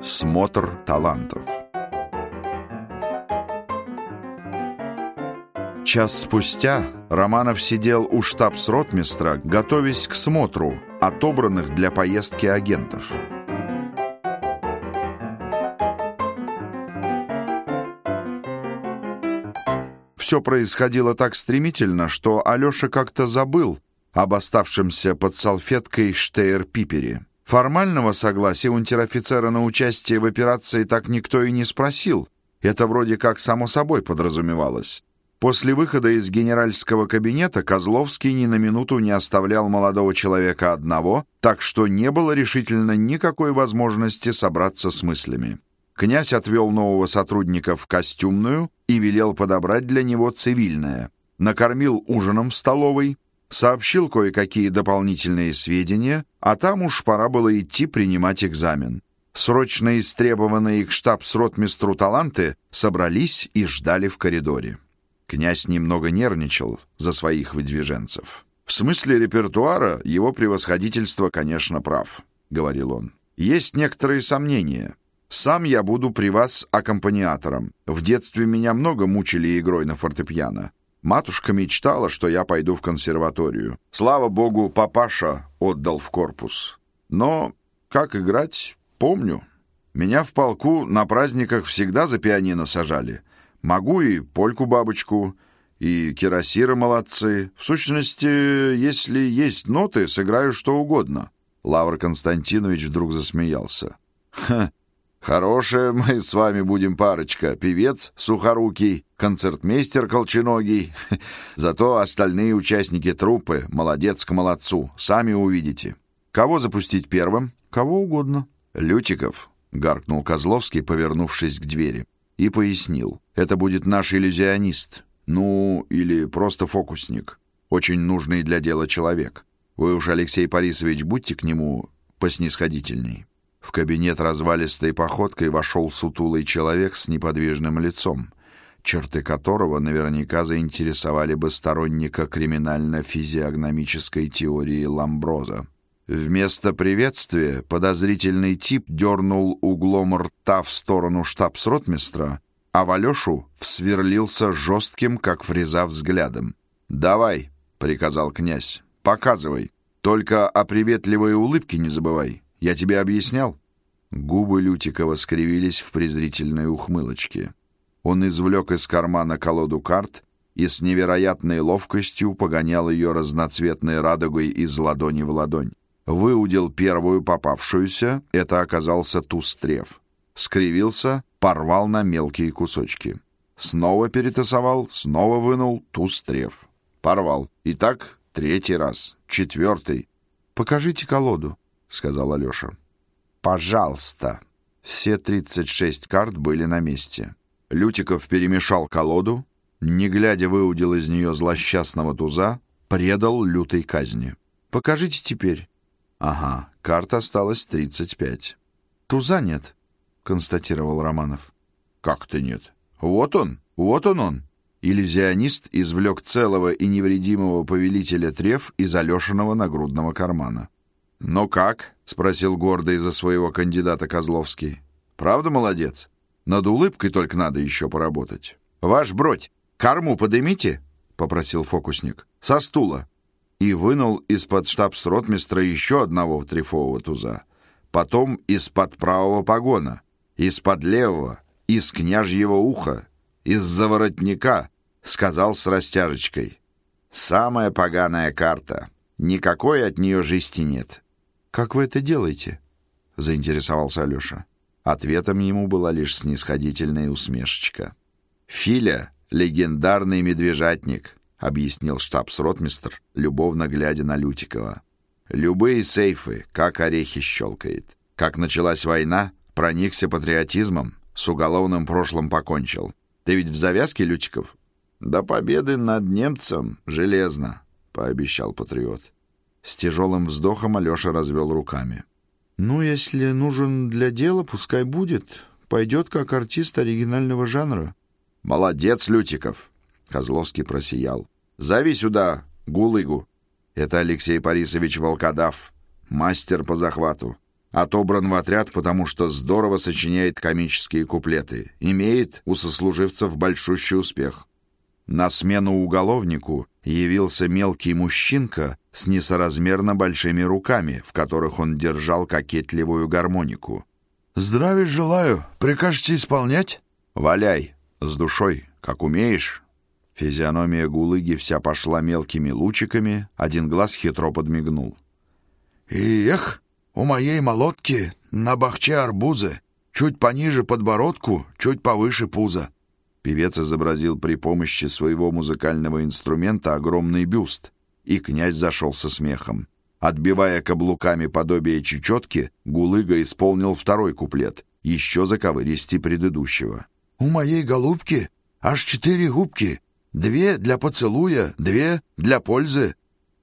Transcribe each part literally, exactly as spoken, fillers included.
Смотр талантов. Час спустя Романов сидел у штабс-ротмистра, готовясь к смотру отобранных для поездки агентов. Все происходило так стремительно, что Алеша как-то забыл об оставшемся под салфеткой штейр-пипере. Формального согласия унтер-офицера на участие в операции так никто и не спросил. Это вроде как само собой подразумевалось. После выхода из генеральского кабинета Козловский ни на минуту не оставлял молодого человека одного, так что не было решительно никакой возможности собраться с мыслями. Князь отвел нового сотрудника в костюмную и велел подобрать для него цивильное. Накормил ужином в столовой, сообщил кое-какие дополнительные сведения, а там уж пора было идти принимать экзамен. Срочно истребованные к штабс-ротмистру таланты собрались и ждали в коридоре. Князь немного нервничал за своих выдвиженцев. «В смысле репертуара его превосходительство, конечно, прав», — говорил он. «Есть некоторые сомнения. Сам я буду при вас аккомпаниатором. В детстве меня много мучили игрой на фортепиано. Матушка мечтала, что я пойду в консерваторию. Слава богу, папаша отдал в корпус. Но как играть, помню. Меня в полку на праздниках всегда за пианино сажали. Могу и польку-бабочку, и кирасиры молодцы. В сущности, если есть ноты, сыграю что угодно». Лавр Константинович вдруг засмеялся. «Ха! Хорошая мы с вами будем парочка. Певец сухорукий, концертмейстер колченогий. Зато остальные участники труппы молодец к молодцу. Сами увидите. Кого запустить первым? Кого угодно». «Лютиков», — гаркнул Козловский, повернувшись к двери, и пояснил. «Это будет наш иллюзионист. Ну, или просто фокусник. Очень нужный для дела человек. Вы уж, Алексей Борисович, будьте к нему поснисходительней». В кабинет развалистой походкой вошел сутулый человек с неподвижным лицом, черты которого наверняка заинтересовали бы сторонника криминально-физиогномической теории Ламброза. Вместо приветствия подозрительный тип дернул углом рта в сторону штабс-ротмистра, а в Алешу всверлился жестким, как фреза, взглядом. «Давай», — приказал князь, — «показывай. Только о приветливой улыбке не забывай. Я тебе объяснял?» Губы Лютикова скривились в презрительной ухмылочке. Он извлек из кармана колоду карт и с невероятной ловкостью погонял ее разноцветной радугой из ладони в ладонь. Выудил первую попавшуюся, это оказался туз-треф. Скривился, порвал на мелкие кусочки. Снова перетасовал, снова вынул туз-треф. Порвал. И так третий раз, четвертый. «Покажите колоду», — сказал Алеша. «Пожалуйста». Все тридцать шесть карт были на месте. Лютиков перемешал колоду, не глядя выудил из нее злосчастного туза, предал лютой казни. «Покажите теперь». «Ага, карт осталось тридцать пять». «Туза нет», — констатировал Романов. «Как-то нет? Вот он, вот он он». Иллюзионист извлек целого и невредимого повелителя треф из Алешиного нагрудного кармана. «Ну как?» — спросил гордо из-за своего кандидата Козловский. «Правда молодец? Над улыбкой только надо еще поработать». «Ваш бродь, корму подымите?» — попросил фокусник. «Со стула». И вынул из-под штабс-ротмистра еще одного трефового туза. Потом из-под правого погона, из-под левого, из княжьего уха, из-за воротника, сказал с растяжечкой. «Самая поганая карта. Никакой от нее жести нет». «Как вы это делаете?» — заинтересовался Алеша. Ответом ему была лишь снисходительная усмешечка. «Филя — легендарный медвежатник», — объяснил штабс-ротмистр, любовно глядя на Лютикова. «Любые сейфы, как орехи щелкает. Как началась война, проникся патриотизмом, с уголовным прошлым покончил. Ты ведь в завязке, Лютиков?» «До победы над немцем железно», — пообещал патриот. С тяжелым вздохом Алеша развел руками. «Ну, если нужен для дела, пускай будет. Пойдет как артист оригинального жанра». «Молодец, Лютиков!» — Козловский просиял. «Зови сюда Гулыгу. Это Алексей Борисович Волкодав, мастер по захвату. Отобран в отряд, потому что здорово сочиняет комические куплеты. Имеет у сослуживцев большущий успех. На смену уголовнику явился мелкий мужчинка с несоразмерно большими руками, в которых он держал кокетливую гармонику. «Здравия желаю. Прикажете исполнять?» «Валяй, с душой, как умеешь». Физиономия Гулыги вся пошла мелкими лучиками, один глаз хитро подмигнул. «И эх, у моей молотки на бахче арбузы, чуть пониже подбородку, чуть повыше пуза». Певец изобразил при помощи своего музыкального инструмента огромный бюст, и князь зашелся смехом. Отбивая каблуками подобие чечетки, Гулыга исполнил второй куплет, еще заковыристей предыдущего. «У моей голубки аж четыре губки, две для поцелуя, две для пользы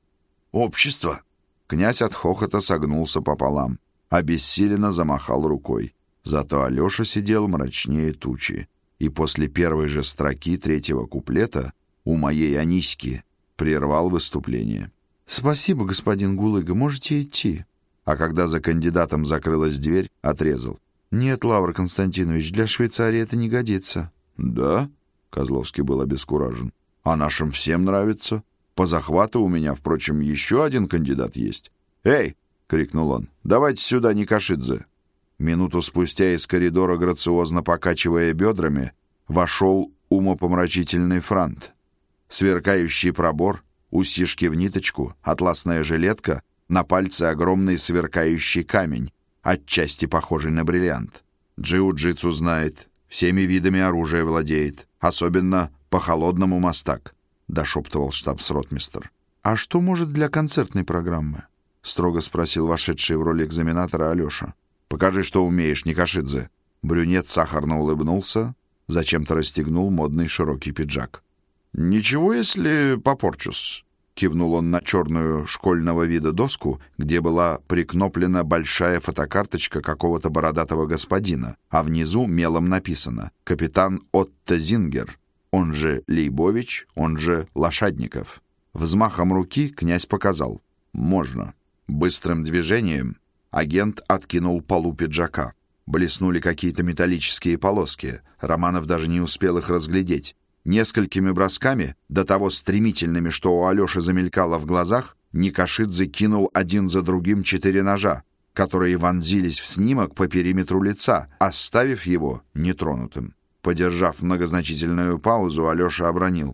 общества». Князь от хохота согнулся пополам, обессиленно замахал рукой. Зато Алеша сидел мрачнее тучи, и после первой же строки третьего куплета «У моей Аниськи» прервал выступление. «Спасибо, господин Гулыга, можете идти». А когда за кандидатом закрылась дверь, отрезал. «Нет, Лавр Константинович, для Швейцарии это не годится». «Да?» — Козловский был обескуражен. «А нашим всем нравится. По захвату у меня, впрочем, еще один кандидат есть». «Эй!» — крикнул он. «Давайте сюда, Никошидзе». Минуту спустя из коридора, грациозно покачивая бедрами, вошел умопомрачительный франт. Сверкающий пробор, усишки в ниточку, атласная жилетка, на пальце огромный сверкающий камень, отчасти похожий на бриллиант. Джиу-джитсу знает, всеми видами оружия владеет, особенно по-холодному мастак, — дошептывал штабс-ротмистр. «А что может для концертной программы?» — строго спросил вошедший в роль экзаменатора Алеша. «Покажи, что умеешь, Никошидзе». Брюнет сахарно улыбнулся, зачем-то расстегнул модный широкий пиджак. «Ничего, если попорчусь», — кивнул он на черную школьного вида доску, где была прикноплена большая фотокарточка какого-то бородатого господина, а внизу мелом написано «Капитан Отто Зингер», он же Лейбович, он же Лошадников. Взмахом руки князь показал «Можно». Быстрым движением агент откинул полу пиджака. Блеснули какие-то металлические полоски. Романов даже не успел их разглядеть. Несколькими бросками, до того стремительными, что у Алёши замелькало в глазах, Никошидзе кинул один за другим четыре ножа, которые вонзились в снимок по периметру лица, оставив его нетронутым. Подержав многозначительную паузу, Алёша обронил.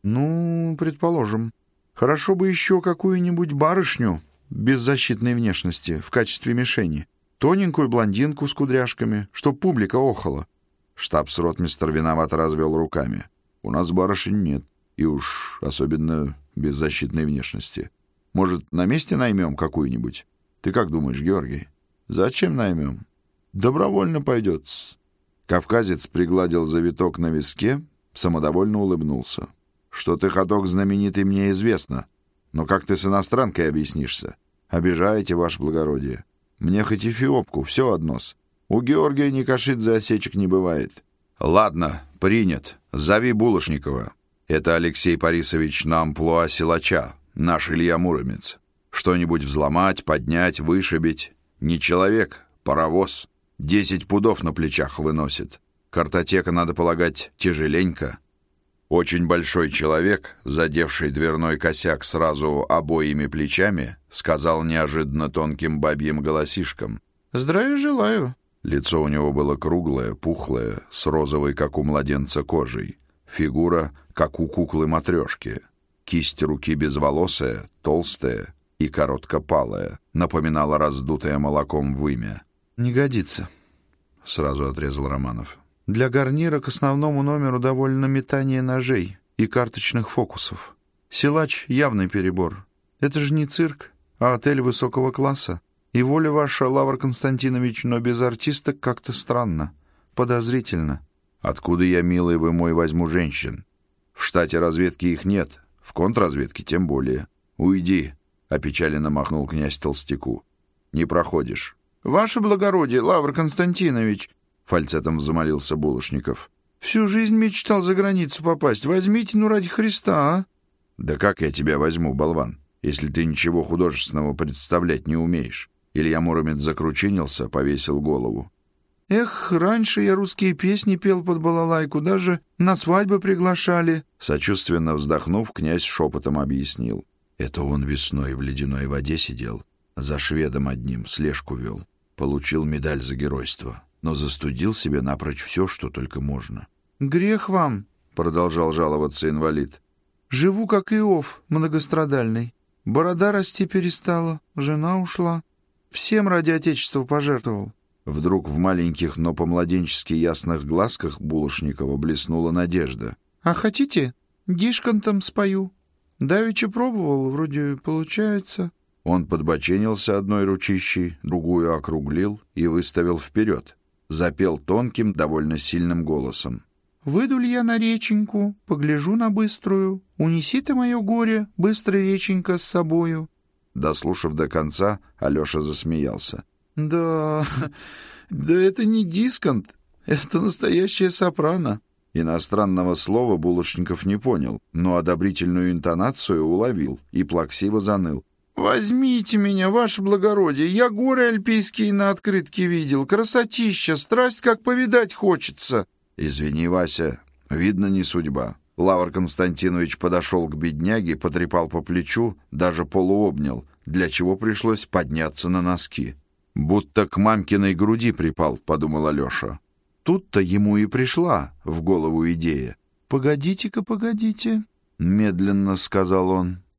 «Ну, предположим. Хорошо бы еще какую-нибудь барышню беззащитной внешности в качестве мишени. Тоненькую блондинку с кудряшками, чтоб публика охала». Штабс-ротмистр виновато развел руками. «У нас барышень нет, и уж особенно беззащитной внешности. Может, на месте наймем какую-нибудь? Ты как думаешь, Георгий?» «Зачем наймем? Добровольно пойдет». Кавказец пригладил завиток на виске, самодовольно улыбнулся. «Что ты ходок знаменитый, мне известно. Но как ты с иностранкой объяснишься? Обижаете, ваше благородие. Мне хоть эфиопку, все одно-с. У Георгия Никошидзе осечек не бывает». «Ладно, принят. Зови Булошникова. Это Алексей Борисович на амплуа силача, наш Илья Муромец. Что-нибудь взломать, поднять, вышибить. Не человек, паровоз. Десять пудов на плечах выносит. Картотека, надо полагать, тяжеленько. Очень большой человек, задевший дверной косяк сразу обоими плечами, сказал неожиданно тонким бабьим голосишком: «Здравия желаю». Лицо у него было круглое, пухлое, с розовой, как у младенца, кожей. Фигура, как у куклы-матрешки. Кисть руки безволосая, толстая и короткопалая, напоминала раздутое молоком вымя. «Не годится», — сразу отрезал Романов. «Для гарнира к основному номеру довольно метание ножей и карточных фокусов. Силач — явный перебор. Это же не цирк, а отель высокого класса. И воля ваша, Лавр Константинович, но без артисток как-то странно, подозрительно». «Откуда я, милый вы мой, возьму женщин? В штате разведки их нет, в контрразведке тем более. Уйди», — опечаленно махнул князь толстяку. «Не проходишь». «Ваше благородие, Лавр Константинович», — фальцетом взмолился Булошников. «всю жизнь мечтал за границу попасть. Возьмите, ну, ради Христа, а?» «Да как я тебя возьму, болван, если ты ничего художественного представлять не умеешь? Илья Муромец закручинился, повесил голову. «Эх, раньше я русские песни пел под балалайку, даже на свадьбы приглашали». Сочувственно вздохнув, князь шепотом объяснил. Это он весной в ледяной воде сидел, за шведом одним слежку вел. Получил медаль за геройство, но застудил себе напрочь все, что только можно. «Грех вам», — продолжал жаловаться инвалид. «Живу, как Иов, многострадальный. Борода расти перестала, жена ушла. Всем ради Отечества пожертвовал». Вдруг в маленьких, но по-младенчески ясных глазках Булошникова блеснула надежда. «А хотите, дишкантом спою? Давеча пробовал, вроде получается». Он подбоченился одной ручищей, другую округлил и выставил вперед. Запел тонким, довольно сильным голосом. «Выйду ли я на реченьку, погляжу на быструю, унеси ты мое горе, быстрая реченька, с собою». Дослушав до конца, Алеша засмеялся. «Да, да это не дисконт, это настоящая сопрано». Иностранного слова Булошников не понял, но одобрительную интонацию уловил и плаксиво заныл. «Возьмите меня, ваше благородие, я горы альпийские на открытке видел, красотища, страсть как повидать хочется». «Извини, Вася, видно, не судьба». Лавр Константинович подошел к бедняге, потрепал по плечу, даже полуобнял, для чего пришлось подняться на носки. «Будто к мамкиной груди припал», — подумал Алеша. Тут-то ему и пришла в голову идея. «Погодите-ка, погодите», — медленно сказал он.